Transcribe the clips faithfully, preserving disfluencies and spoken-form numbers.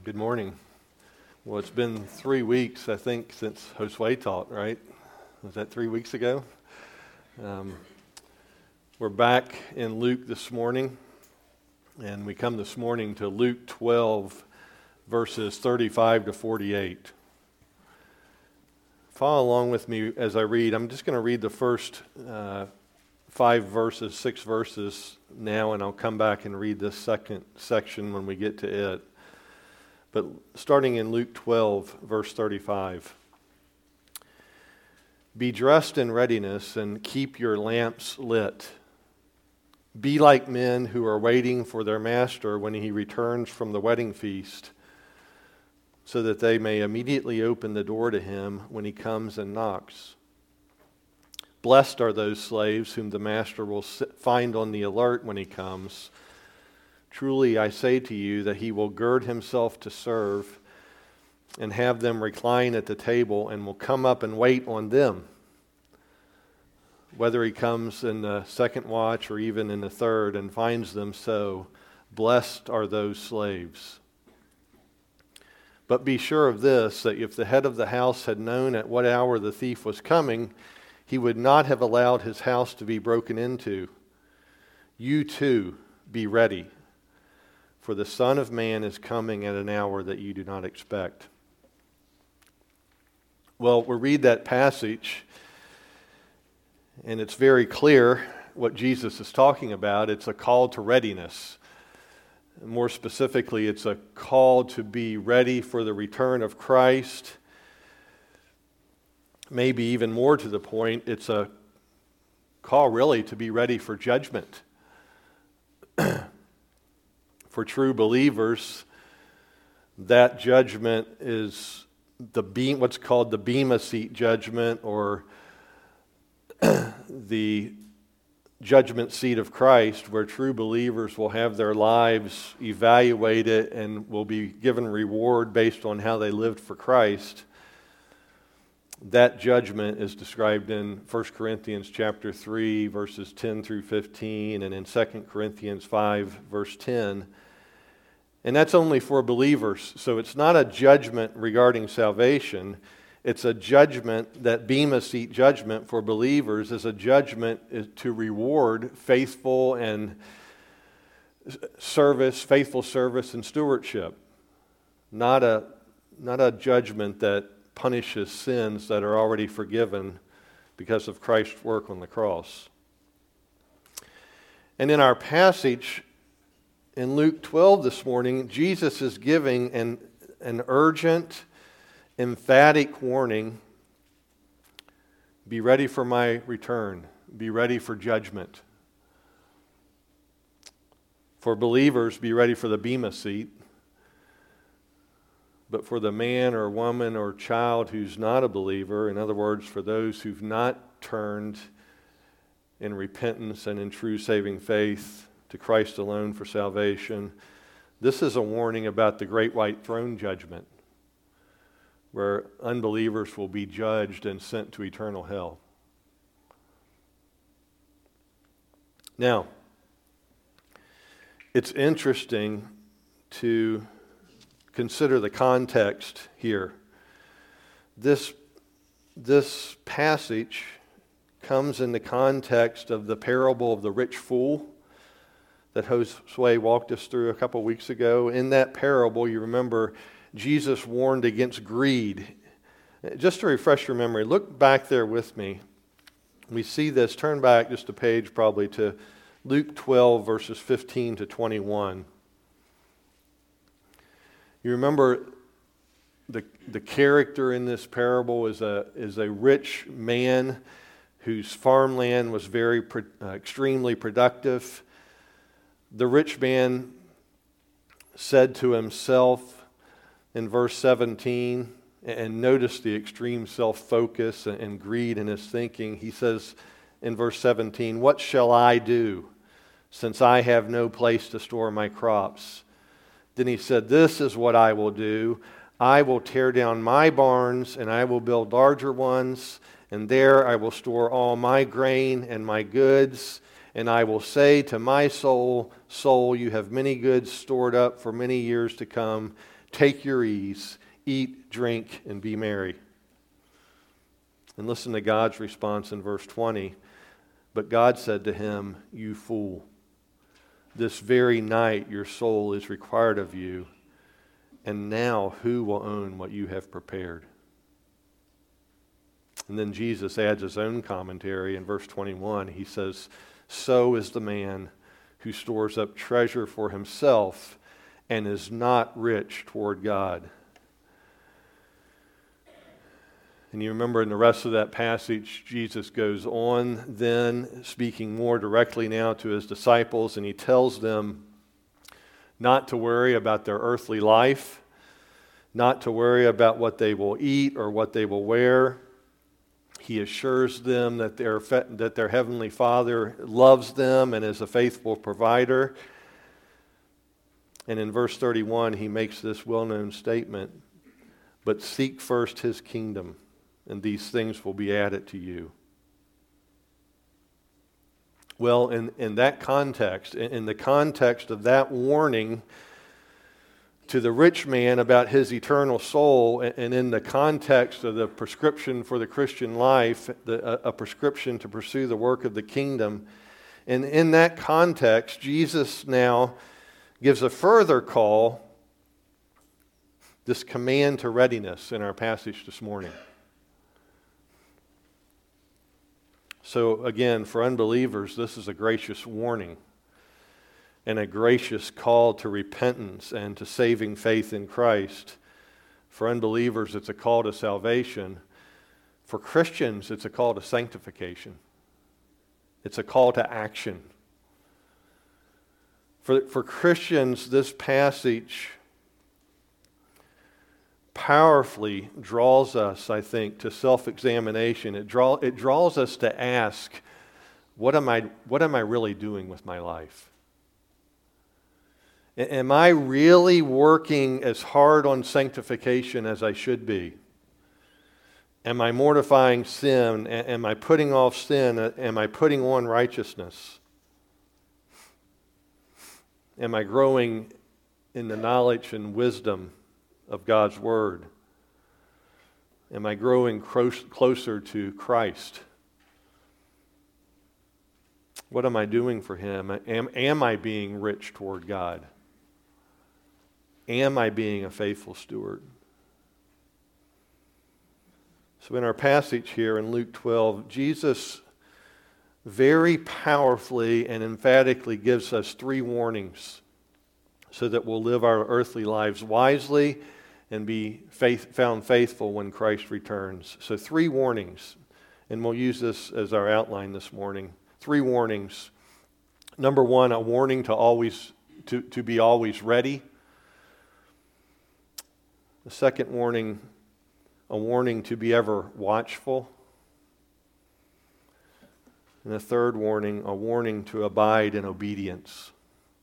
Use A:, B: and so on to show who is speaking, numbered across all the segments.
A: Good morning. Well, it's been three weeks, I think, since Josue taught, right? Was that three weeks ago? Um, we're back in Luke this morning, and we come this morning to Luke twelve, verses thirty-five to forty-eight. Follow along with me as I read. I'm just going to read the first uh, five verses, six verses now, and I'll come back and read this second section when we get to it. But starting in Luke twelve, verse thirty-five. Be dressed in readiness and keep your lamps lit. Be like men who are waiting for their master when he returns from the wedding feast, so that they may immediately open the door to him when he comes and knocks. Blessed are those slaves whom the master will find on the alert when he comes. Truly, I say to you that he will gird himself to serve and have them recline at the table and will come up and wait on them. Whether he comes in the second watch or even in the third and finds them so, blessed are those slaves. But be sure of this, that if the head of the house had known at what hour the thief was coming, he would not have allowed his house to be broken into. You too, be ready. For the Son of Man is coming at an hour that you do not expect. Well, we'll read that passage, and it's very clear what Jesus is talking about. It's a call to readiness. More specifically, it's a call to be ready for the return of Christ. Maybe even more to the point, it's a call really to be ready for judgment. For true believers, that judgment is the beam, what's called the Bema Seat judgment, or the judgment seat of Christ, where true believers will have their lives evaluated and will be given reward based on how they lived for Christ. That judgment is described in First Corinthians chapter three, verses ten through fifteen, and in Second Corinthians five, verse ten. And that's only for believers. So it's not a judgment regarding salvation. It's a judgment, that Bema Seat judgment for believers is a judgment to reward faithful and service, faithful service and stewardship. Not a, not a judgment that punishes sins that are already forgiven because of Christ's work on the cross. And in our passage in Luke twelve this morning, Jesus is giving an, an urgent, emphatic warning. Be ready for my return. Be ready for judgment. For believers, be ready for the Bema Seat. But for the man or woman or child who's not a believer, in other words, for those who've not turned in repentance and in true saving faith to Christ alone for salvation, this is a warning about the great white throne judgment, where unbelievers will be judged and sent to eternal hell. Now, it's interesting to consider the context here. This, this passage comes in the context of the parable of the rich fool that Josue walked us through a couple weeks ago. In that parable, you remember, Jesus warned against greed. Just to refresh your memory, look back there with me. We see this, turn back just a page probably to Luke twelve, verses fifteen to twenty-one. You remember the, the character in this parable is a, is a rich man whose farmland was very uh, extremely productive. The rich man said to himself in verse seventeen, and notice the extreme self-focus and greed in his thinking. He says in verse seventeen, "What shall I do, since I have no place to store my crops?" Then he said, "This is what I will do. I will tear down my barns, and I will build larger ones, and there I will store all my grain and my goods. And I will say to my soul, soul, you have many goods stored up for many years to come. Take your ease, eat, drink, and be merry. And listen to God's response in verse twenty. But God said to him, you fool, this very night your soul is required of you, and now who will own what you have prepared? And then Jesus adds his own commentary in verse twenty-one. He says, so is the man who stores up treasure for himself and is not rich toward God. And you remember in the rest of that passage, Jesus goes on then, speaking more directly now to his disciples, and he tells them not to worry about their earthly life, not to worry about what they will eat or what they will wear. He assures them that their, that their heavenly Father loves them and is a faithful provider. And in verse thirty-one, he makes this well-known statement, but seek first his kingdom, and these things will be added to you. Well, in, in that context, in, in the context of that warning to the rich man about his eternal soul, and, and in the context of the prescription for the Christian life, the, a, a prescription to pursue the work of the kingdom, and in that context, Jesus now gives a further call, this command to readiness in our passage this morning. So again, for unbelievers, this is a gracious warning and a gracious call to repentance and to saving faith in Christ. For unbelievers, it's a call to salvation. For Christians, it's a call to sanctification. It's a call to action. For, for Christians, this passage powerfully draws us, I think, to self-examination. It draw it draws us to ask, what am I what am I really doing with my life? A- am I really working as hard on sanctification as I should be? Am I mortifying sin? A- am I putting off sin? Am I putting on righteousness? Am I growing in the knowledge and wisdom of God's Word? Am I growing close, closer to Christ? What am I doing for Him? Am, am I being rich toward God? Am I being a faithful steward? So in our passage here in Luke twelve, Jesus very powerfully and emphatically gives us three warnings so that we'll live our earthly lives wisely and be faith, found faithful when Christ returns. So three warnings, and we'll use this as our outline this morning. Three warnings. Number one, a warning to always to, to be always ready. The second warning, a warning to be ever watchful. And the third warning, a warning to abide in obedience.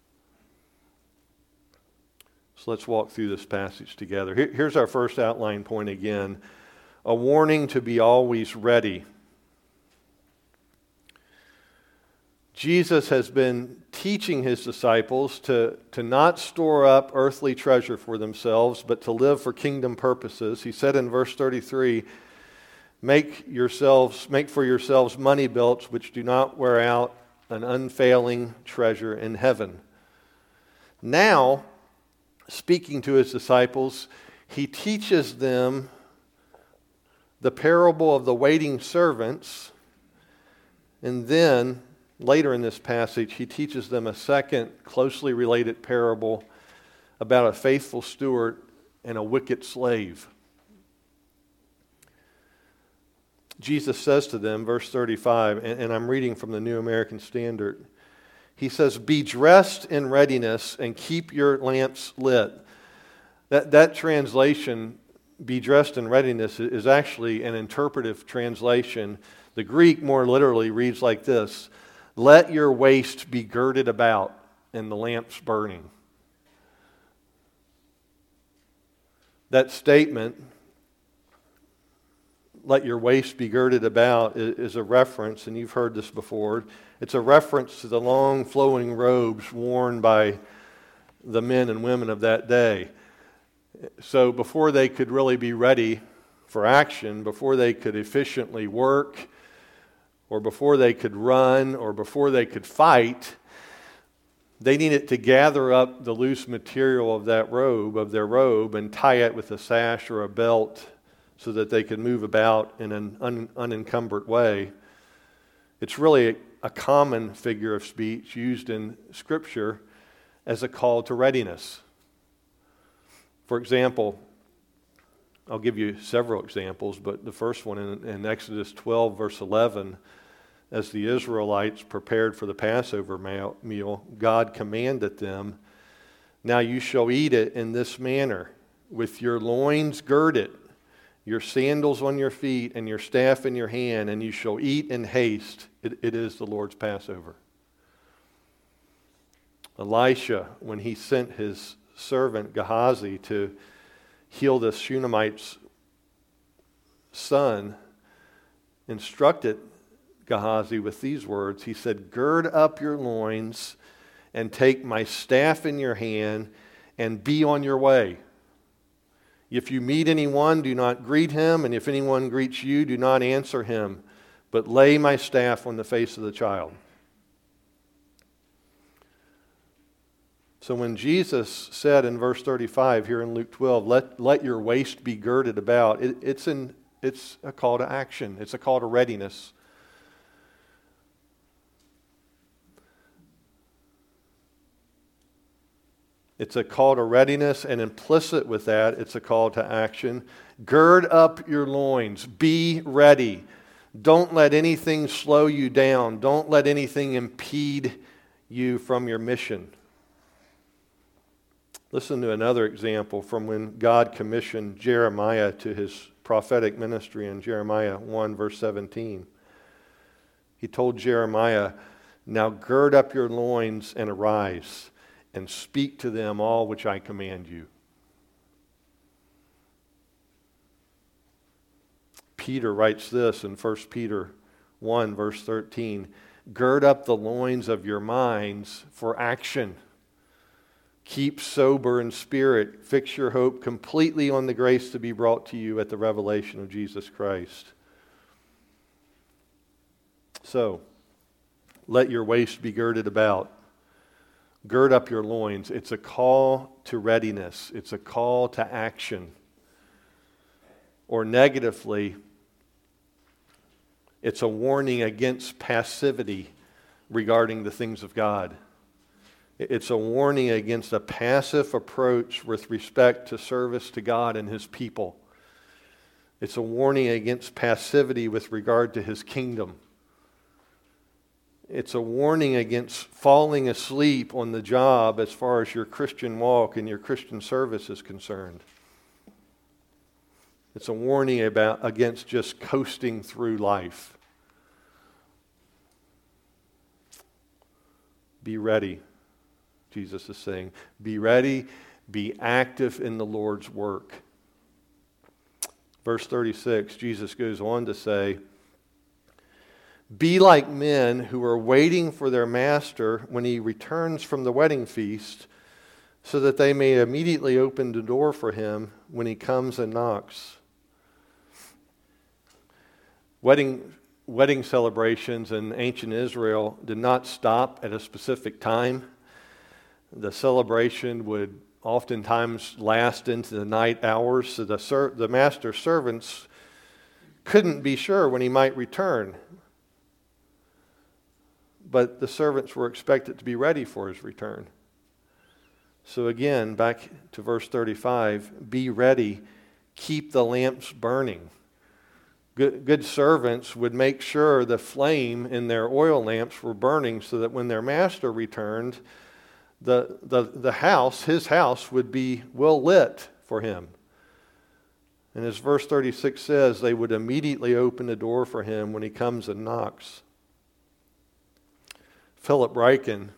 A: So let's walk through this passage together. Here, here's our first outline point again. A warning to be always ready. Jesus has been teaching his disciples to, to not store up earthly treasure for themselves, but to live for kingdom purposes. He said in verse thirty-three, Make yourselves, make for yourselves money belts which do not wear out, an unfailing treasure in heaven. Now, speaking to his disciples, he teaches them the parable of the waiting servants, and then later in this passage, he teaches them a second closely related parable about a faithful steward and a wicked slave. Jesus says to them, verse thirty-five, and, and I'm reading from the New American Standard. He says, "Be dressed in readiness and keep your lamps lit." That, that translation, "be dressed in readiness," is actually an interpretive translation. The Greek more literally reads like this: "Let your waist be girded about and the lamps burning." That statement, "let your waist be girded about," is a reference, and you've heard this before, it's a reference to the long flowing robes worn by the men and women of that day. So before they could really be ready for action, before they could efficiently work, or before they could run, or before they could fight, they needed to gather up the loose material of that robe, of their robe, and tie it with a sash or a belt so that they could move about in an un- unencumbered way. It's really a, a common figure of speech used in Scripture as a call to readiness. For example, I'll give you several examples, but the first one in, in Exodus twelve, verse eleven, as the Israelites prepared for the Passover meal, God commanded them, "Now you shall eat it in this manner, with your loins girded, your sandals on your feet, and your staff in your hand, and you shall eat in haste. It, it is the Lord's Passover." Elisha, when he sent his servant Gehazi to heal the Shunammite's son, instructed Gehazi with these words. He said, "Gird up your loins and take my staff in your hand and be on your way. If you meet anyone, do not greet him, and if anyone greets you, do not answer him, but lay my staff on the face of the child." So when Jesus said in verse thirty-five here in Luke twelve, let, let your waist be girded about, it, it's, in, it's a call to action. It's a call to readiness. It's a call to readiness, and implicit with that, it's a call to action. Gird up your loins. Be ready. Don't let anything slow you down. Don't let anything impede you from your mission. Listen to another example from when God commissioned Jeremiah to his prophetic ministry in Jeremiah one, verse seventeen. He told Jeremiah, "Now gird up your loins and arise, and speak to them all which I command you." Peter writes this in First Peter one, verse thirteen, "Gird up the loins of your minds for action. Keep sober in spirit. Fix your hope completely on the grace to be brought to you at the revelation of Jesus Christ." So, let your waist be girded about. Gird up your loins. It's a call to readiness. It's a call to action. Or negatively, it's a warning against passivity regarding the things of God. It's a warning against a passive approach with respect to service to God and His people. It's a warning against passivity with regard to His kingdom. It's a warning against falling asleep on the job as far as your Christian walk and your Christian service is concerned. It's a warning about against just coasting through life. Be ready, Jesus is saying. Be ready, be active in the Lord's work. Verse thirty-six, Jesus goes on to say, "Be like men who are waiting for their master when he returns from the wedding feast, so that they may immediately open the door for him when he comes and knocks." Wedding, wedding celebrations in ancient Israel did not stop at a specific time. The celebration would oftentimes last into the night hours, so the, ser- the master's servants couldn't be sure when he might return. But the servants were expected to be ready for his return. So again, back to verse thirty-five, be ready, keep the lamps burning. Good, good servants would make sure the flame in their oil lamps were burning so that when their master returned, the, the, the house, his house, would be well lit for him. And as verse thirty-six says, they would immediately open the door for him when he comes and knocks. Philip Ryken,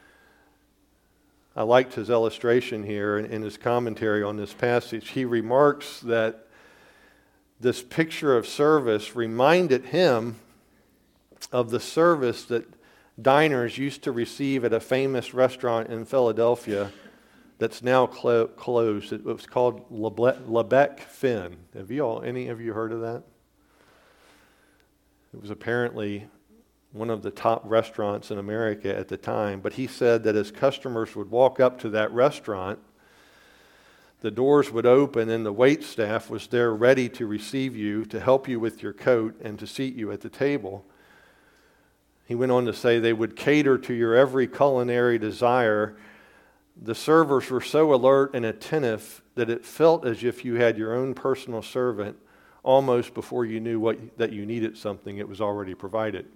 A: I liked his illustration here in his commentary on this passage. He remarks that this picture of service reminded him of the service that diners used to receive at a famous restaurant in Philadelphia, the that's now clo- closed. It was called Lebec, Lebec Fin. Have you all, any of you heard of that? It was apparently one of the top restaurants in America at the time, but he said that as customers would walk up to that restaurant, the doors would open and the wait staff was there ready to receive you, to help you with your coat, and to seat you at the table. He went on to say they would cater to your every culinary desire. The servers were so alert and attentive that it felt as if you had your own personal servant almost before you knew what, that you needed something. It was already provided.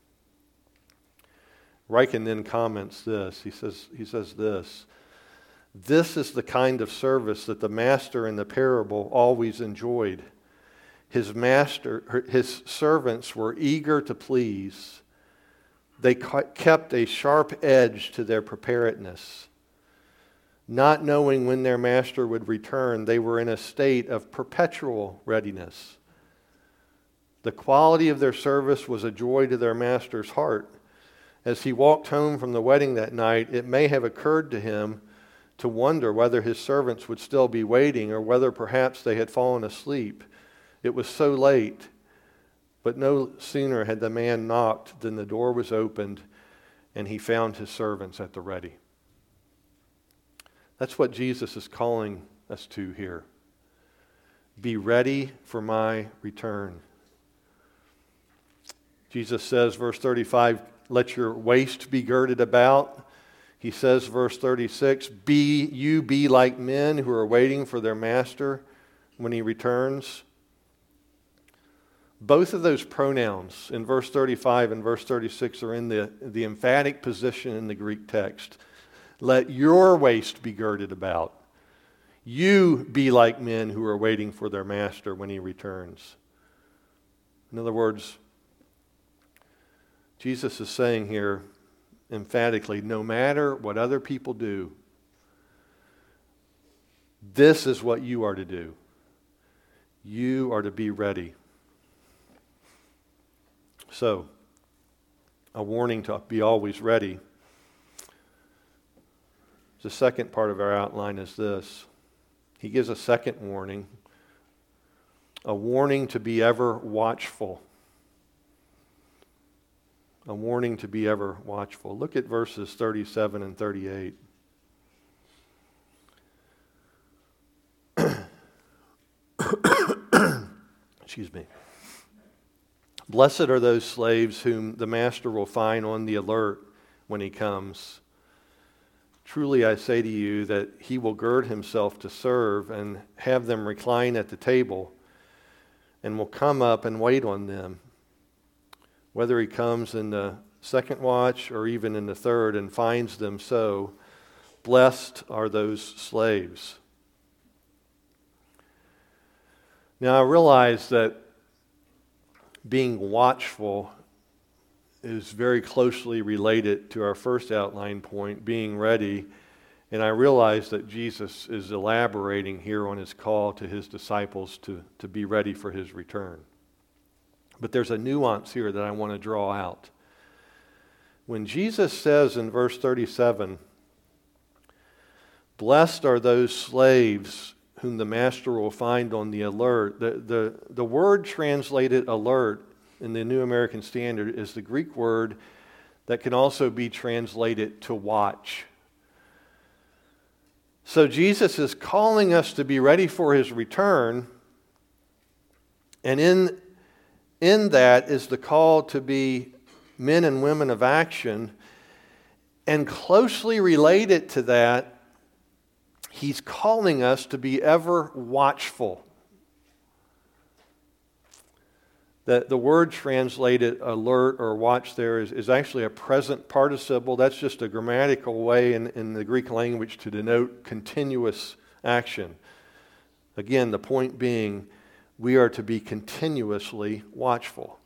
A: Ryken then comments this. He says, he says this, "This is the kind of service that the master in the parable always enjoyed. His master, his servants were eager to please. They kept a sharp edge to their preparedness. Not knowing when their master would return, they were in a state of perpetual readiness. The quality of their service was a joy to their master's heart. As he walked home from the wedding that night, it may have occurred to him to wonder whether his servants would still be waiting or whether perhaps they had fallen asleep. It was so late, but no sooner had the man knocked than the door was opened and he found his servants at the ready." That's what Jesus is calling us to here. Be ready for my return. Jesus says, verse thirty-five, let your waist be girded about. He says, verse thirty-six, be you be like men who are waiting for their master when he returns. Both of those pronouns in verse thirty-five and verse thirty-six are in the, the emphatic position in the Greek text. Let your waist be girded about. You be like men who are waiting for their master when he returns. In other words, Jesus is saying here emphatically, no matter what other people do, this is what you are to do. You are to be ready. So, a warning to be always ready. The second part of our outline is this. He gives a second warning, a warning to be ever watchful. A warning to be ever watchful. Look at verses thirty-seven and thirty-eight. Excuse me. Blessed are those slaves whom the master will find on the alert when he comes. Truly I say to you that he will gird himself to serve and have them recline at the table and will come up and wait on them, whether he comes in the second watch or even in the third and finds them so. Blessed are those slaves. Now I realize that being watchful is very closely related to our first outline point, being ready. And I realize that Jesus is elaborating here on his call to his disciples to, to be ready for his return. But there's a nuance here that I want to draw out. When Jesus says in verse thirty-seven, blessed are those slaves whom the master will find on the alert, the, the, the word translated alert in the New American Standard is the Greek word that can also be translated to watch. So Jesus is calling us to be ready for his return, and in, in that is the call to be men and women of action, and closely related to that, he's calling us to be ever watchful. The, the word translated alert or watch there is, is actually a present participle. That's just a grammatical way in, in the Greek language to denote continuous action. Again, the point being, we are to be continuously watchful.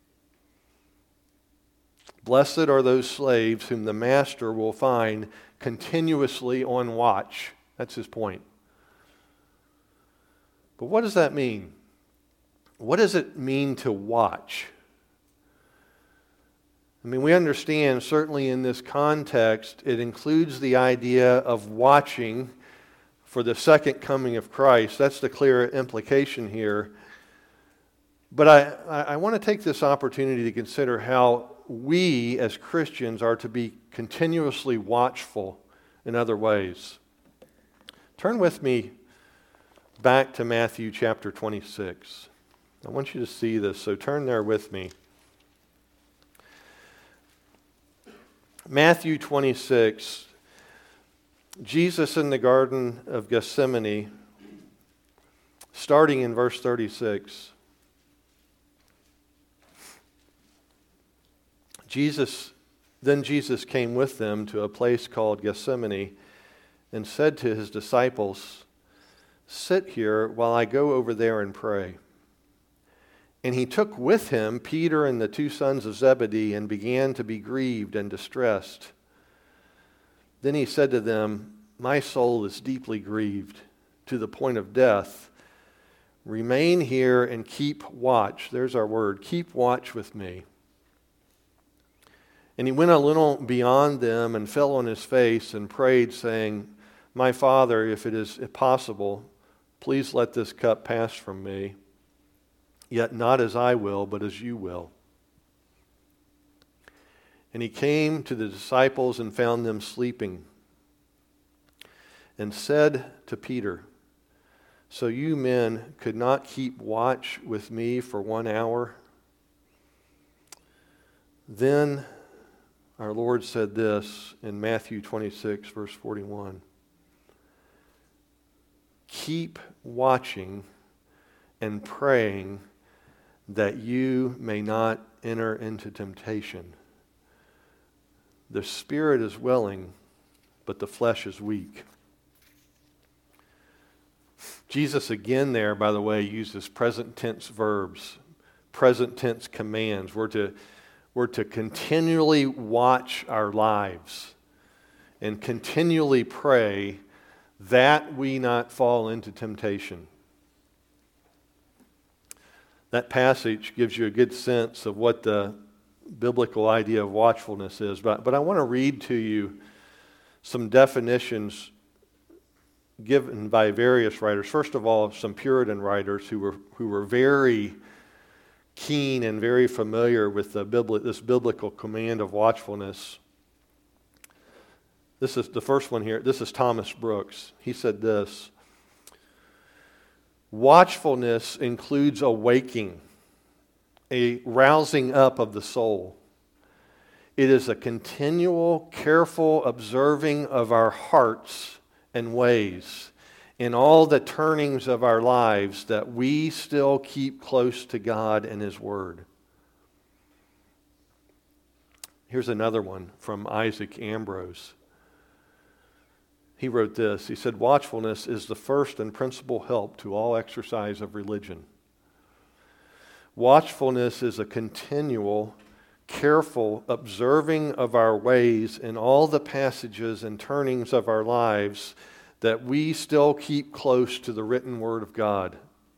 A: Blessed are those slaves whom the master will find continuously on watch. That's his point. But what does that mean? What does it mean to watch? I mean, we understand, certainly in this context, it includes the idea of watching for the second coming of Christ. That's the clear implication here. But I, I want to take this opportunity to consider how we as Christians are to be continuously watchful in other ways. Turn with me back to Matthew chapter twenty-six. I want you to see this, so turn there with me. Matthew twenty-six, Jesus in the Garden of Gethsemane, starting in verse thirty-six. Jesus, then Jesus came with them to a place called Gethsemane and said to his disciples, "Sit here while I go over there and pray." And he took with him Peter and the two sons of Zebedee and began to be grieved and distressed. Then he said to them, "My soul is deeply grieved to the point of death. Remain here and keep watch." There's our word. Keep watch with me. And he went a little beyond them and fell on his face and prayed, saying, "My Father, if it is possible, please let this cup pass from me. Yet not as I will, but as you will." And he came to the disciples and found them sleeping, and said to Peter, "So you men could not keep watch with me for one hour?" Then our Lord said this in Matthew twenty-six, verse forty-one. "Keep watching and praying that you may not enter into temptation. The spirit is willing, but the flesh is weak." Jesus again there, by the way, uses present tense verbs, present tense commands. We're to, we're to continually watch our lives and continually pray that we not fall into temptation. That passage gives you a good sense of what the biblical idea of watchfulness is. But, but I want to read to you some definitions given by various writers. First of all, some Puritan writers who were, who were very keen and very familiar with the bibli- this biblical command of watchfulness. This is the first one here. This is Thomas Brooks. He said this: "Watchfulness includes a waking, a rousing up of the soul. It is a continual, careful observing of our hearts and ways in all the turnings of our lives that we still keep close to God and His Word." Here's another one from Isaac Ambrose. He wrote this. He said, "Watchfulness is the first and principal help to all exercise of religion. Watchfulness is a continual, careful observing of our ways in all the passages and turnings of our lives that we still keep close to the written Word of God."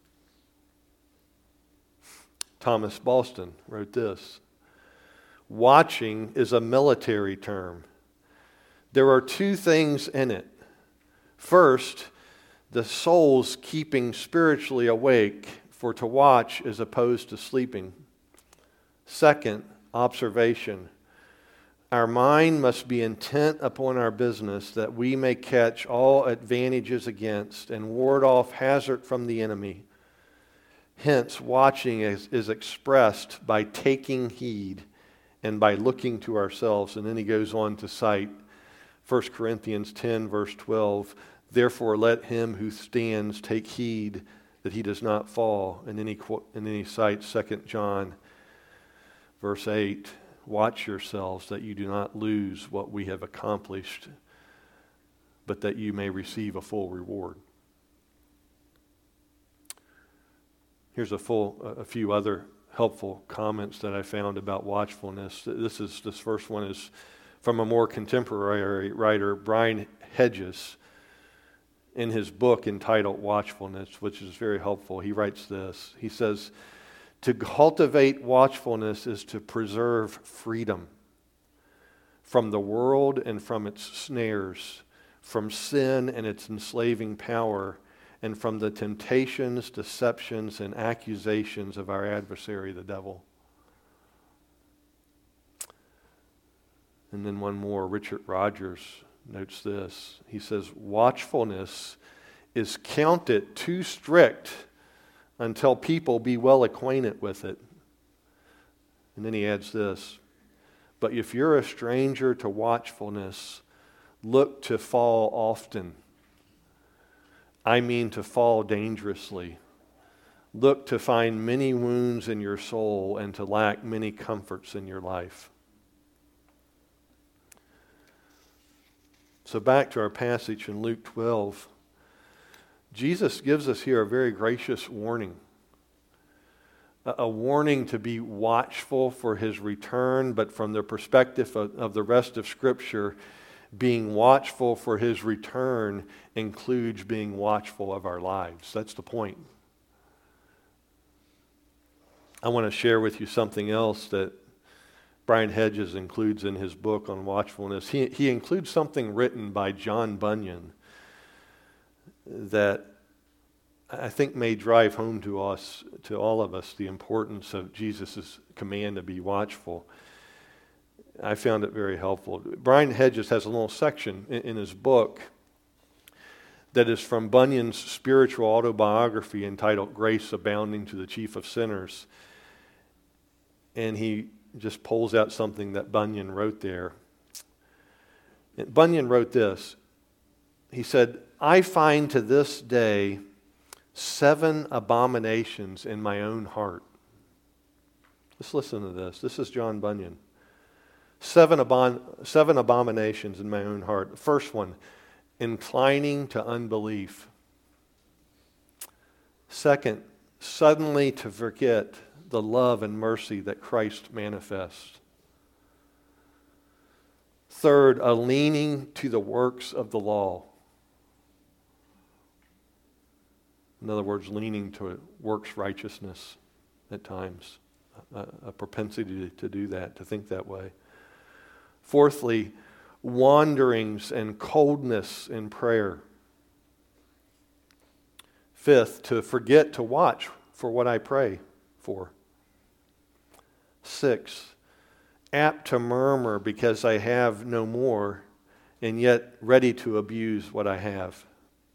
A: Thomas Boston wrote this: "Watching is a military term. There are two things in it. First, the soul's keeping spiritually awake, for to watch is opposed to sleeping. Second, observation. Our mind must be intent upon our business, that we may catch all advantages against and ward off hazard from the enemy. Hence, watching is, is expressed by taking heed and by looking to ourselves." And then he goes on to cite First Corinthians ten, verse twelve, "Therefore let him who stands take heed that he does not fall." And then he, and then he cites Second John, verse eight, "Watch yourselves that you do not lose what we have accomplished, but that you may receive a full reward." Here's a full, a few other helpful comments that I found about watchfulness. This is this first one is from a more contemporary writer, Brian Hedges, in his book entitled Watchfulness, which is very helpful. He writes this. He says, "To cultivate watchfulness is to preserve freedom. from the world and from its snares, from sin and its enslaving power, and from the temptations, deceptions, and accusations of our adversary, the devil. And then one more, Richard Rogers notes this. He says, watchfulness is counted too strict until people be well acquainted with it. And then he adds this, but if you're a stranger to watchfulness, look to fall often. I mean to fall dangerously. Look to find many wounds in your soul and to lack many comforts in your life. So back to our passage in Luke twelve. Jesus gives us here a very gracious warning. A, a warning to be watchful for his return, but from the perspective of, of the rest of Scripture, being watchful for his return includes being watchful of our lives. That's the point. I want to share with you something else that Brian Hedges includes in his book on watchfulness. He, he includes something written by John Bunyan that I think may drive home to us, to all of us, the importance of Jesus' command to be watchful. I found it very helpful. Brian Hedges has a little section in, in his book that is from Bunyan's spiritual autobiography entitled Grace Abounding to the Chief of Sinners. And he just pulls out something that Bunyan wrote there. And Bunyan wrote this. He said, I find to this day seven abominations in my own heart. Let's listen to this. This is John Bunyan. Seven, abon- seven abominations in my own heart. The first one, inclining to unbelief. Second, suddenly to forget the love and mercy that Christ manifests. Third, a leaning to the works of the law. In other words, leaning to works righteousness at times. A, a propensity to do that, to think that way. Fourthly, wanderings and coldness in prayer. Fifth, to forget to watch for what I pray for. Six, apt to murmur because I have no more, and yet ready to abuse what I have.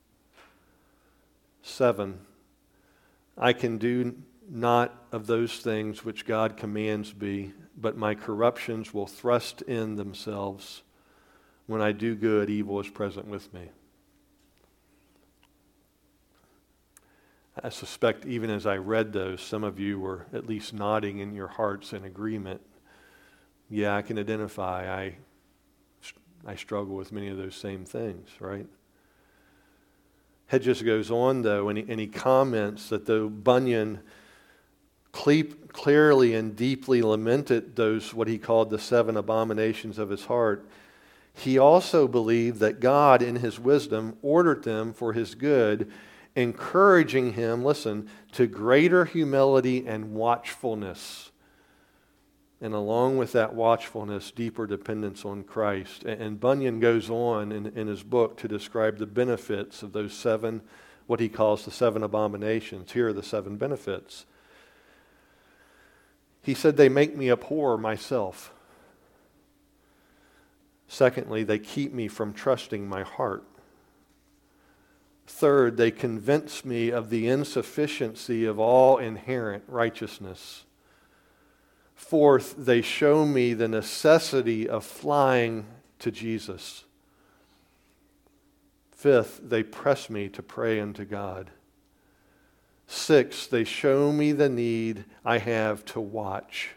A: Seven, I can do not of those things which God commands me, but my corruptions will thrust in themselves. When I do good, evil is present with me. I suspect even as I read those, some of you were at least nodding in your hearts in agreement. Yeah, I can identify. I, I struggle with many of those same things, right? Hedges goes on, though, and he, and he comments that though Bunyan cle- clearly and deeply lamented those, what he called the seven abominations of his heart, he also believed that God, in his wisdom, ordered them for his good, encouraging him, listen, to greater humility and watchfulness. And along with that watchfulness, deeper dependence on Christ. And Bunyan goes on in, in his book to describe the benefits of those seven, what he calls the seven abominations. Here are the seven benefits. He said, they make me abhor myself. Secondly, they keep me from trusting my heart. Third, they convince me of the insufficiency of all inherent righteousness. Fourth, they show me the necessity of flying to Jesus. Fifth, they press me to pray unto God. Sixth, they show me the need I have to watch.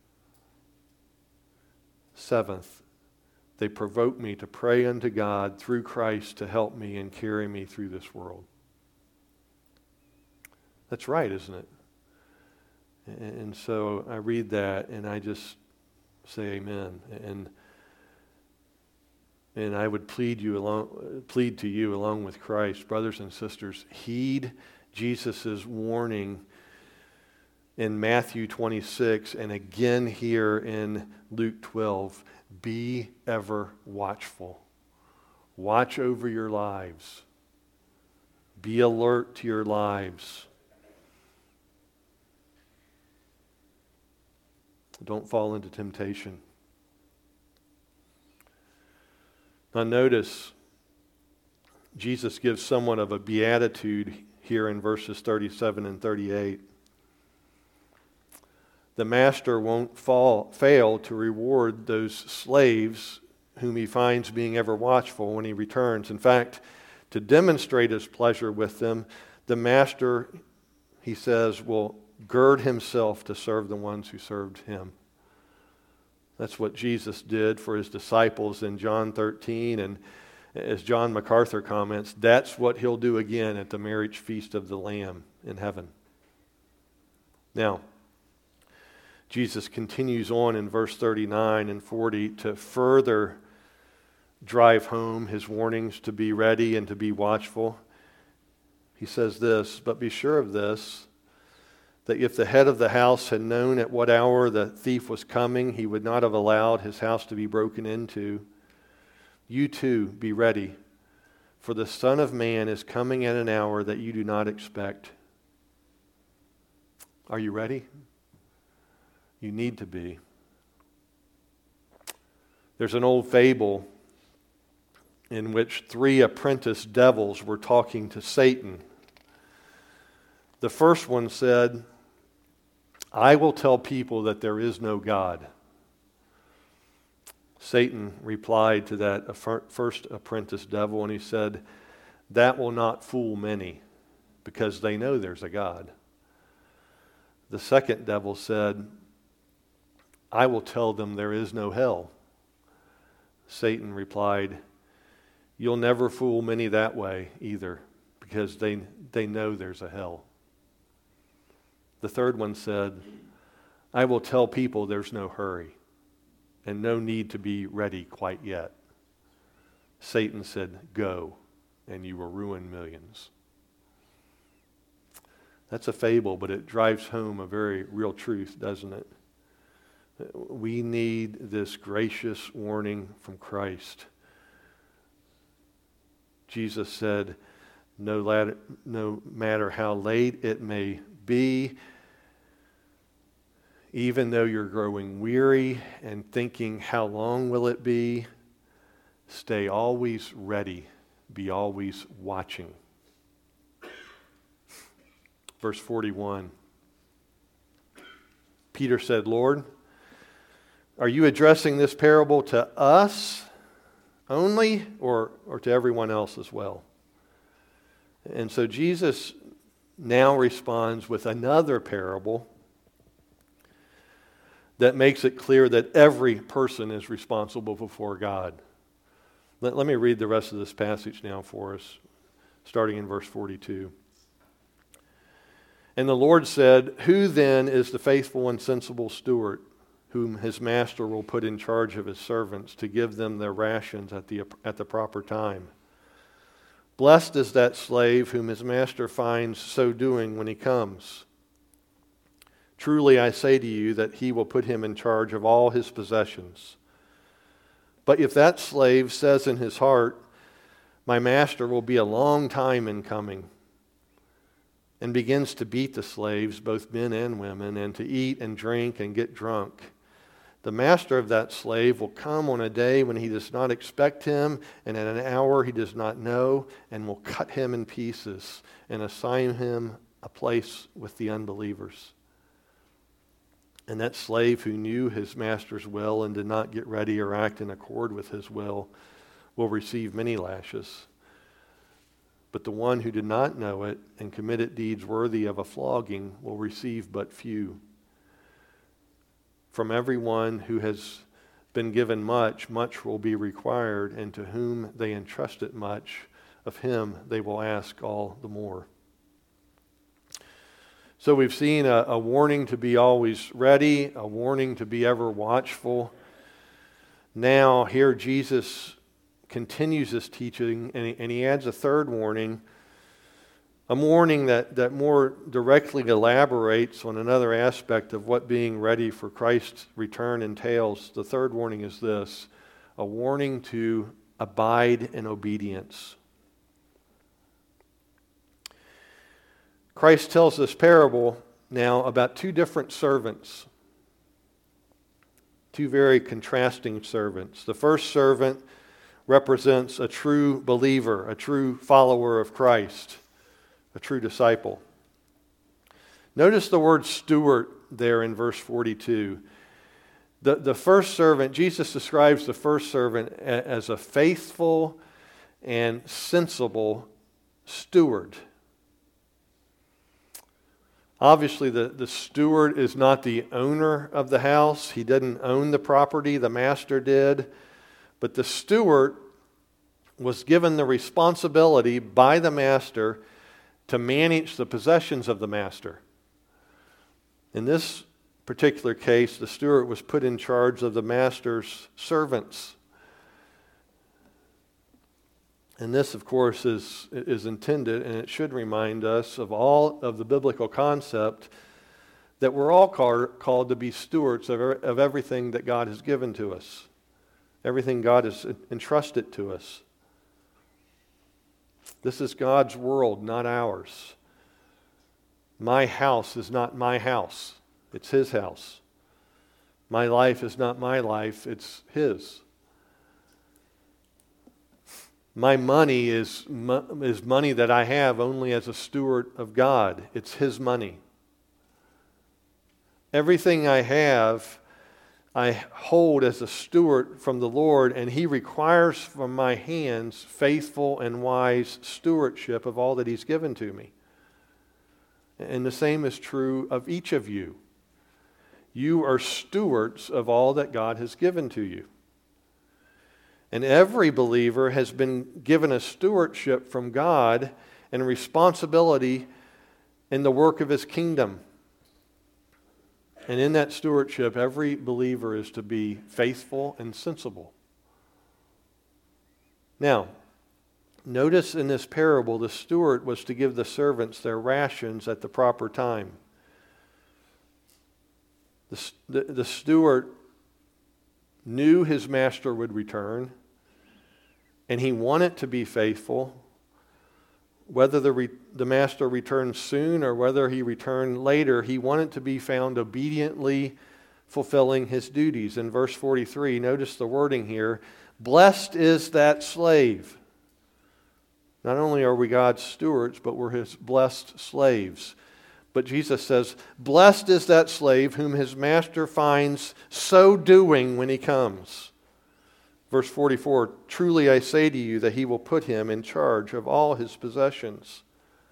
A: Seventh, they provoke me to pray unto God through Christ to help me and carry me through this world. That's right, isn't it? And so I read that and I just say amen. And and I would plead you along, plead to you along with Christ, brothers and sisters, heed Jesus' warning in Matthew twenty-six and again here in Luke twelve. Be ever watchful. Watch over your lives. Be alert to your lives. Don't fall into temptation. Now notice, Jesus gives somewhat of a beatitude here in verses thirty-seven and thirty-eight. The master won't fall, fail to reward those slaves whom he finds being ever watchful when he returns. In fact, to demonstrate his pleasure with them, the master, he says, will gird himself to serve the ones who served him. That's what Jesus did for his disciples in John thirteen, and as John MacArthur comments, that's what he'll do again at the marriage feast of the Lamb in heaven. Now, Jesus continues on in verse thirty-nine and forty to further drive home his warnings to be ready and to be watchful. He says this, "But be sure of this, that if the head of the house had known at what hour the thief was coming, he would not have allowed his house to be broken into. You too be ready, for the Son of Man is coming at an hour that you do not expect." Are you ready? You need to be. There's an old fable in which three apprentice devils were talking to Satan. The first one said, "I will tell people that there is no God." Satan replied to that first apprentice devil, and he said, "That will not fool many, because they know there's a God." The second devil said, "I will tell them there is no hell." Satan replied, "You'll never fool many that way either, because they, they know there's a hell." The third one said, "I will tell people there's no hurry and no need to be ready quite yet." Satan said, "Go, and you will ruin millions." That's a fable, but it drives home a very real truth, doesn't it? We need this gracious warning from Christ. Jesus said, no, ladder, no matter how late it may be, even though you're growing weary and thinking, how long will it be? Stay always ready. Be always watching. Verse forty-one. Peter said, "Lord, are you addressing this parable to us only, or, or to everyone else as well?" And so Jesus now responds with another parable that makes it clear that every person is responsible before God. Let, let me read the rest of this passage now for us, starting in verse forty-two. "And the Lord said, 'Who then is the faithful and sensible steward, whom his master will put in charge of his servants to give them their rations at the, at the proper time? Blessed is that slave whom his master finds so doing when he comes. Truly I say to you that he will put him in charge of all his possessions. But if that slave says in his heart, my master will be a long time in coming, and begins to beat the slaves, both men and women, and to eat and drink and get drunk, the master of that slave will come on a day when he does not expect him, and at an hour he does not know, and will cut him in pieces and assign him a place with the unbelievers. And that slave who knew his master's will and did not get ready or act in accord with his will will receive many lashes. But the one who did not know it and committed deeds worthy of a flogging will receive but few. From everyone who has been given much, much will be required, and to whom they entrusted much, of him they will ask all the more." So we've seen a, a warning to be always ready, a warning to be ever watchful. Now here Jesus continues this teaching, and he, and he adds a third warning, A warning that, that more directly elaborates on another aspect of what being ready for Christ's return entails. The third warning is this: a warning to abide in obedience. Christ tells this parable now about two different servants, two very contrasting servants. The first servant represents a true believer, a true follower of Christ, a true disciple. Notice the word steward there in verse forty-two. The, the first servant, Jesus describes the first servant as a faithful and sensible steward. Obviously, the, the steward is not the owner of the house. He didn't own the property, the master did. But the steward was given the responsibility by the master to manage the possessions of the master. In this particular case, the steward was put in charge of the master's servants. And this, of course, is, is intended, and it should remind us of all of the biblical concept that we're all called, called to be stewards of, of everything that God has given to us, everything God has entrusted to us. This is God's world, not ours. My house is not my house. It's His house. My life is not my life. It's His. My money is, is money that I have only as a steward of God. It's His money. Everything I have, I hold as a steward from the Lord, and He requires from my hands faithful and wise stewardship of all that He's given to me. And the same is true of each of you. You are stewards of all that God has given to you. And every believer has been given a stewardship from God and responsibility in the work of His kingdom. And in that stewardship, every believer is to be faithful and sensible. Now, notice in this parable, the steward was to give the servants their rations at the proper time. The, the, the steward knew his master would return, and he wanted to be faithful, whether the, re, the master returned soon or whether he returned later. He wanted to be found obediently fulfilling his duties. In verse forty-three, notice the wording here: blessed is that slave. Not only are we God's stewards, but we're His blessed slaves. But Jesus says, blessed is that slave whom his master finds so doing when he comes. Verse forty-four, truly I say to you that he will put him in charge of all his possessions.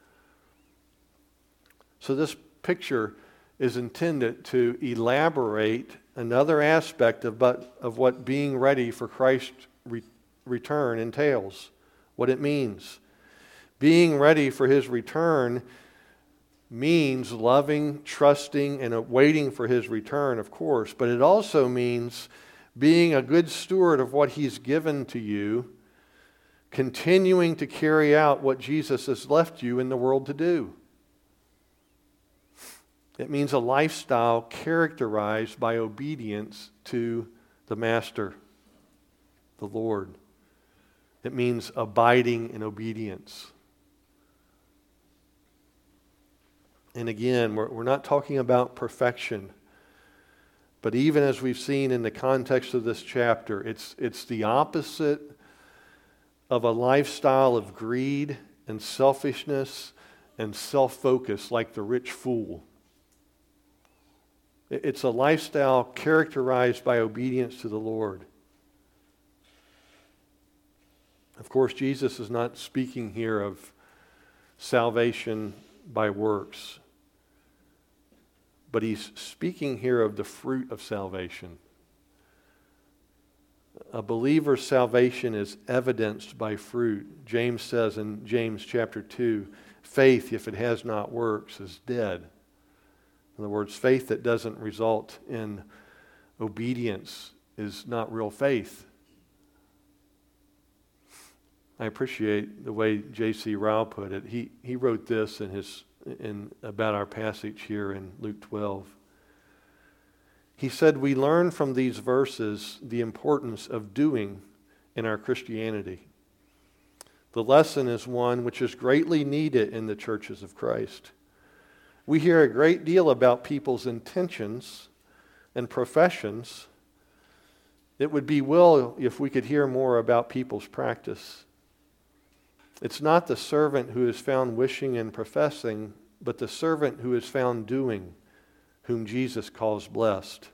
A: So this picture is intended to elaborate another aspect of, but, of what being ready for Christ's re- return entails, what it means. Being ready for His return means loving, trusting, and waiting for His return, of course, but it also means being a good steward of what He's given to you, continuing to carry out what Jesus has left you in the world to do. It means a lifestyle characterized by obedience to the Master, the Lord. It means abiding in obedience. And again, we're, we're not talking about perfection. But even as we've seen in the context of this chapter, it's, it's the opposite of a lifestyle of greed and selfishness and self-focus like the rich fool. It's a lifestyle characterized by obedience to the Lord. Of course, Jesus is not speaking here of salvation by works, but He's speaking here of the fruit of salvation. A believer's salvation is evidenced by fruit. James says in James chapter two, faith, if it has not works, is dead. In other words, faith that doesn't result in obedience is not real faith. I appreciate the way J C Ryle put it. He he wrote this in his in about our passage here in Luke twelve. He said, "We learn from these verses the importance of doing in our Christianity. The lesson is one which is greatly needed in the churches of Christ. We hear a great deal about people's intentions and professions. It would be well if we could hear more about people's practice. It's not the servant who is found wishing and professing, but the servant who is found doing, whom Jesus calls blessed.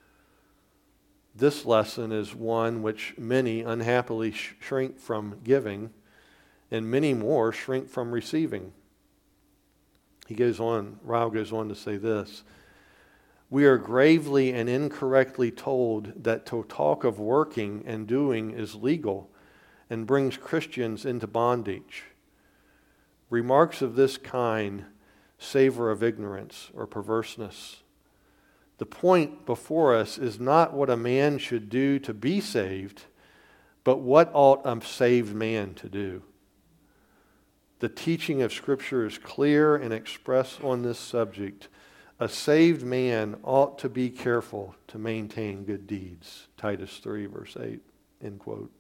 A: This lesson is one which many unhappily sh- shrink from giving, and many more shrink from receiving." He goes on, Ryle goes on to say this: "We are gravely and incorrectly told that to talk of working and doing is legal and brings Christians into bondage. Remarks of this kind savor of ignorance or perverseness. The point before us is not what a man should do to be saved, but what ought a saved man to do. The teaching of Scripture is clear and express on this subject. A saved man ought to be careful to maintain good deeds." Titus three, verse eight, end quote.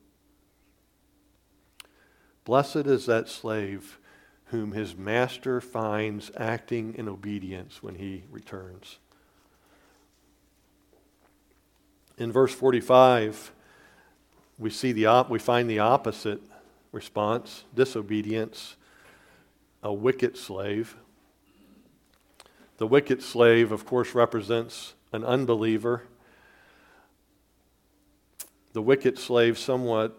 A: "Blessed is that slave whom his master finds acting in obedience when he returns." In verse forty-five, we see the op- we find the opposite response: disobedience, a wicked slave. The wicked slave, of course, represents an unbeliever. The wicked slave somewhat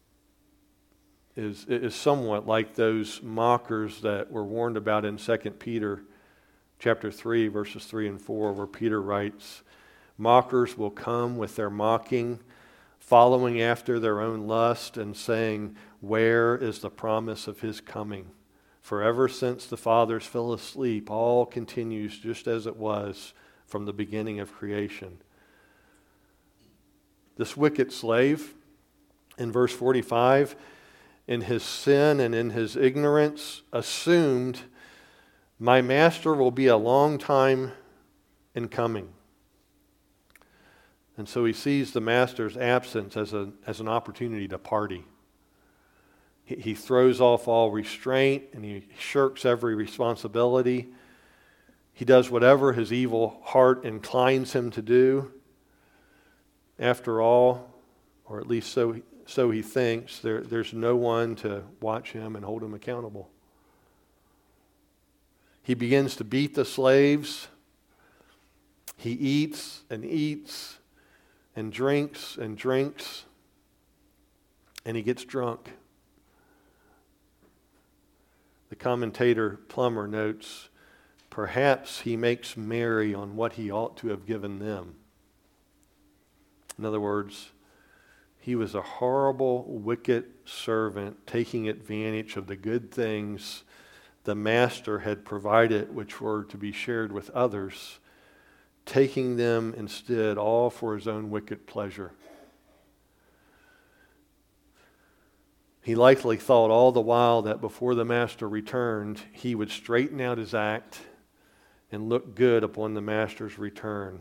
A: is, is somewhat like those mockers that were warned about in Second Peter chapter three, verses three and four, where Peter writes, "Mockers will come with their mocking, following after their own lust and saying, 'Where is the promise of his coming?' For ever since the fathers fell asleep, all continues just as it was from the beginning of creation." This wicked slave, in verse forty-five, in his sin and in his ignorance, assumed, "My master will be a long time in coming." And so he sees the master's absence as a as an opportunity to party. He, he throws off all restraint and he shirks every responsibility. He does whatever his evil heart inclines him to do. After all, or at least so so he thinks, there, there's no one to watch him and hold him accountable. He begins to beat the slaves. He eats and eats and drinks and drinks, and he gets drunk. The commentator Plummer notes, "Perhaps he makes merry on what he ought to have given them." In other words, he was a horrible, wicked servant taking advantage of the good things the master had provided, which were to be shared with others, taking them instead all for his own wicked pleasure. He likely thought all the while that before the master returned, he would straighten out his act and look good upon the master's return.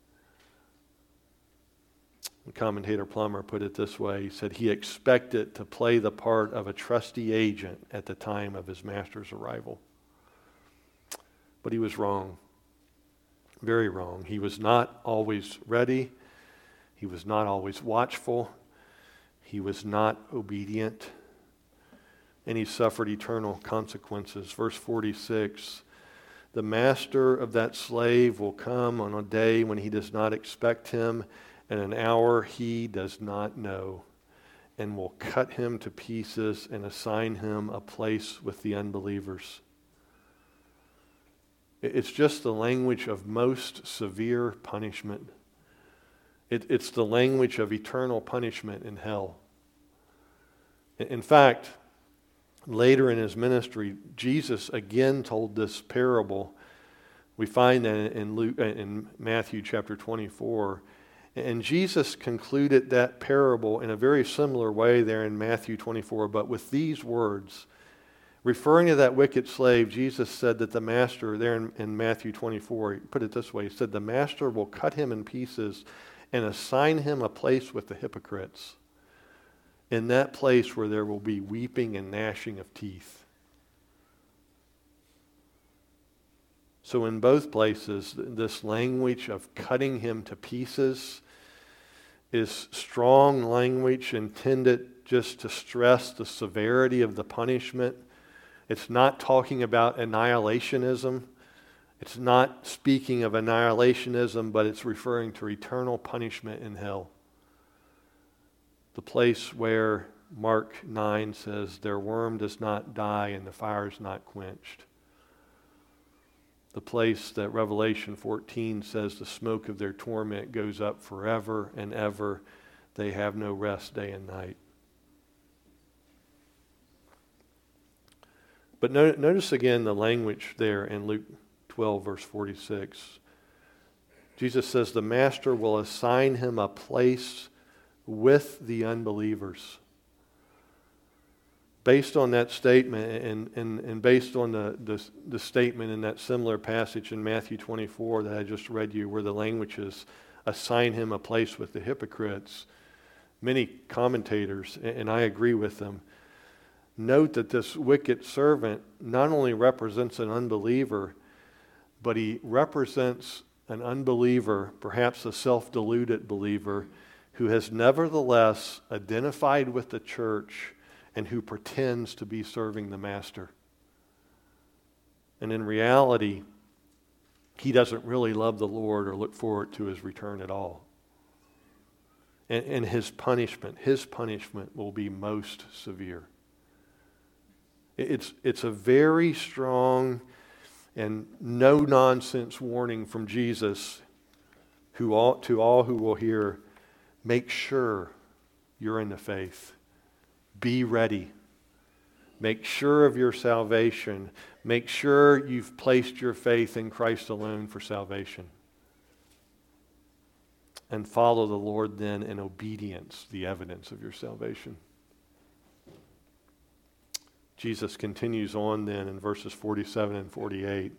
A: The commentator Plummer put it this way. He said he expected to play the part of a trusty agent at the time of his master's arrival. But he was wrong. Very wrong. He was not always ready. He was not always watchful. He was not obedient. And he suffered eternal consequences. Verse forty-six, "The master of that slave will come on a day when he does not expect him, and an hour he does not know, and will cut him to pieces and assign him a place with the unbelievers." It's just the language of most severe punishment. It, it's the language of eternal punishment in hell. In fact, later in his ministry, Jesus again told this parable. We find that in Luke, in Matthew chapter twenty-four. And Jesus concluded that parable in a very similar way there in Matthew twenty-four, but with these words. Referring to that wicked slave, Jesus said that the master, there in, in Matthew twenty-four, he put it this way, he said, the master will cut him in pieces and assign him a place with the hypocrites, in that place where there will be weeping and gnashing of teeth. So in both places, this language of cutting him to pieces is strong language intended just to stress the severity of the punishment. It's not talking about annihilationism. It's not speaking of annihilationism, but it's referring to eternal punishment in hell. The place where Mark nine says, their worm does not die and the fire is not quenched. The place that Revelation fourteen says the smoke of their torment goes up forever and ever. They have no rest day and night. But no, notice again the language there in Luke twelve, verse forty-six. Jesus says the master will assign him a place with the unbelievers. Based on that statement and, and, and based on the, the, the statement in that similar passage in Matthew twenty-four that I just read you, where the language is assign him a place with the hypocrites, many commentators, and I agree with them, note that this wicked servant not only represents an unbeliever, but he represents an unbeliever, perhaps a self-deluded believer, who has nevertheless identified with the church and who pretends to be serving the master. And in reality, he doesn't really love the Lord or look forward to his return at all. And, and his punishment, his punishment will be most severe. It's, it's a very strong and no-nonsense warning from Jesus who all, to all who will hear, make sure you're in the faith. Be ready. Make sure of your salvation. Make sure you've placed your faith in Christ alone for salvation. And follow the Lord then in obedience, the evidence of your salvation. Jesus continues on then in verses forty-seven and forty-eight.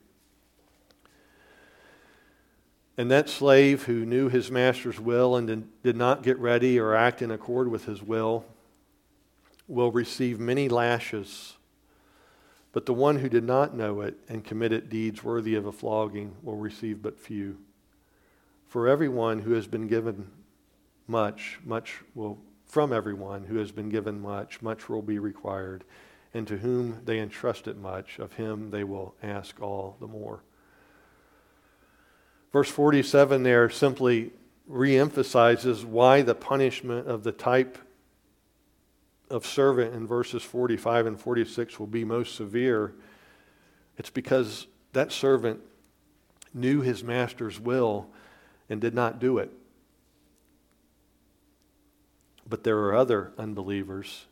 A: And that slave who knew his master's will and did not get ready or act in accord with his will will receive many lashes. But the one who did not know it and committed deeds worthy of a flogging will receive but few. For everyone who has been given much, much will, from everyone who has been given much, much will be required. And to whom they entrusted much, of him they will ask all the more. Verse forty-seven there simply reemphasizes why the punishment of the type of servant in verses forty-five and forty-six will be most severe. It's because that servant knew his master's will and did not do it. But there are other unbelievers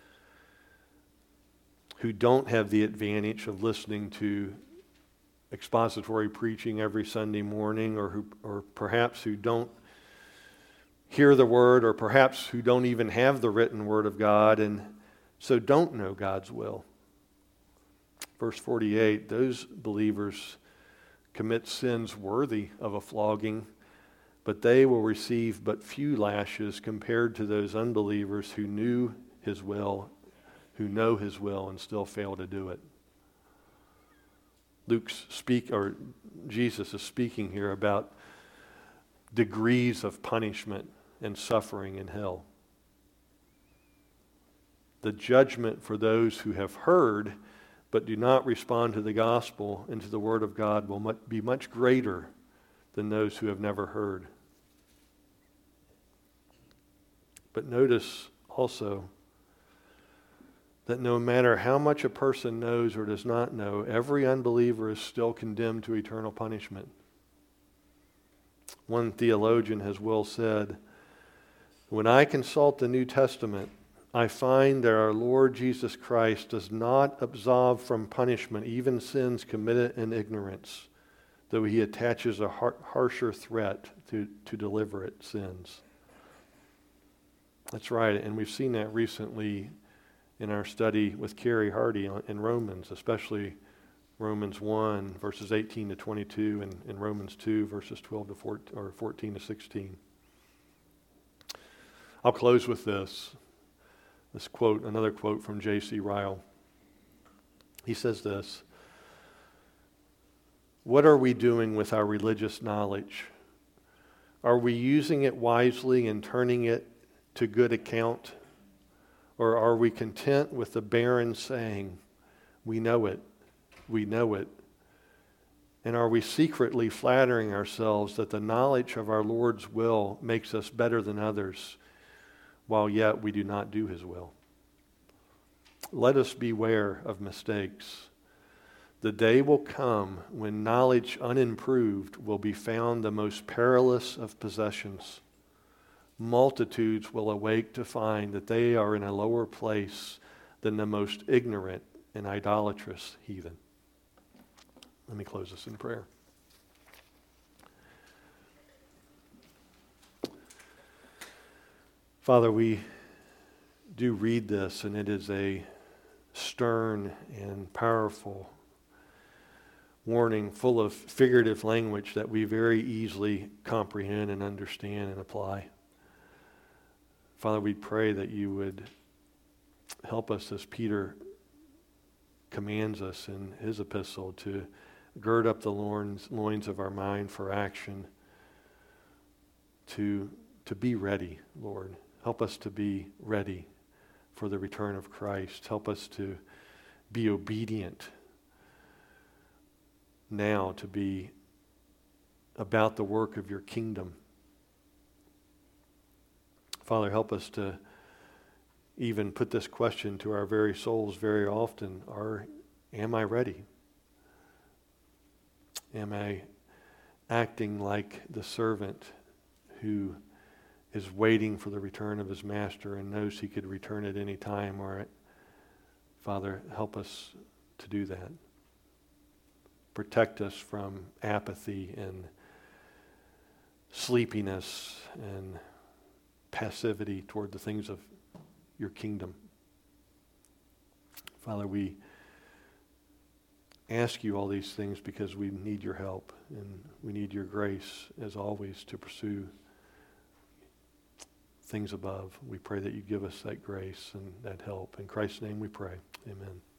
A: who don't have the advantage of listening to expository preaching every Sunday morning, or who, or perhaps who don't hear the word, or perhaps who don't even have the written word of God, and so don't know God's will. Verse forty-eight, those believers commit sins worthy of a flogging, but they will receive but few lashes compared to those unbelievers who knew his will, who know his will and still fail to do it. Luke's speak, or Jesus is speaking here about degrees of punishment and suffering in hell. The judgment for those who have heard but do not respond to the gospel and to the word of God will be much greater than those who have never heard. But notice also that no matter how much a person knows or does not know, every unbeliever is still condemned to eternal punishment. One theologian has well said, when I consult the New Testament, I find that our Lord Jesus Christ does not absolve from punishment even sins committed in ignorance, though he attaches a har- harsher threat to, to deliver it sins. That's right, and we've seen that recently in our study with Carrie Hardy in Romans, especially Romans one, verses eighteen to twenty-two, and, and Romans two, verses twelve to fourteen, or fourteen to sixteen. I'll close with this. This quote, another quote from J C Ryle. He says this: "What are we doing with our religious knowledge? Are we using it wisely and turning it to good account? Or are we content with the barren saying, 'We know it, we know it'? And are we secretly flattering ourselves that the knowledge of our Lord's will makes us better than others, while yet we do not do his will? Let us beware of mistakes. The day will come when knowledge unimproved will be found the most perilous of possessions. Multitudes will awake to find that they are in a lower place than the most ignorant and idolatrous heathen." Let me close this in prayer. Father, we do read this, and it is a stern and powerful warning full of figurative language that we very easily comprehend and understand and apply. Father, we pray that you would help us, as Peter commands us in his epistle, to gird up the loins, loins of our mind for action, to, to be ready, Lord. Help us to be ready for the return of Christ. Help us to be obedient now, to be about the work of your kingdom. Father, help us to even put this question to our very souls very often: Are, am I ready? Am I acting like the servant who is waiting for the return of his master and knows he could return at any time? Or, Father, help us to do that. Protect us from apathy and sleepiness and passivity toward the things of your kingdom. Father, we ask you all these things because we need your help, and we need your grace, as always, to pursue things above. We pray that you give us that grace and that help. In Christ's name we pray. Amen.